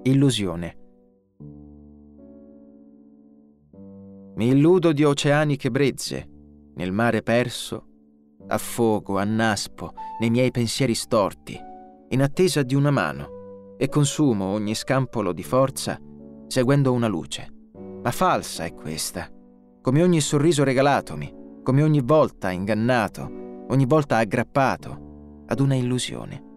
Illusione. Mi illudo di oceaniche brezze, nel mare perso, affogo, annaspo nei miei pensieri storti, in attesa di una mano, e consumo ogni scampolo di forza seguendo una luce. Ma falsa è questa, come ogni sorriso regalatomi, come ogni volta ingannato, ogni volta aggrappato ad una illusione.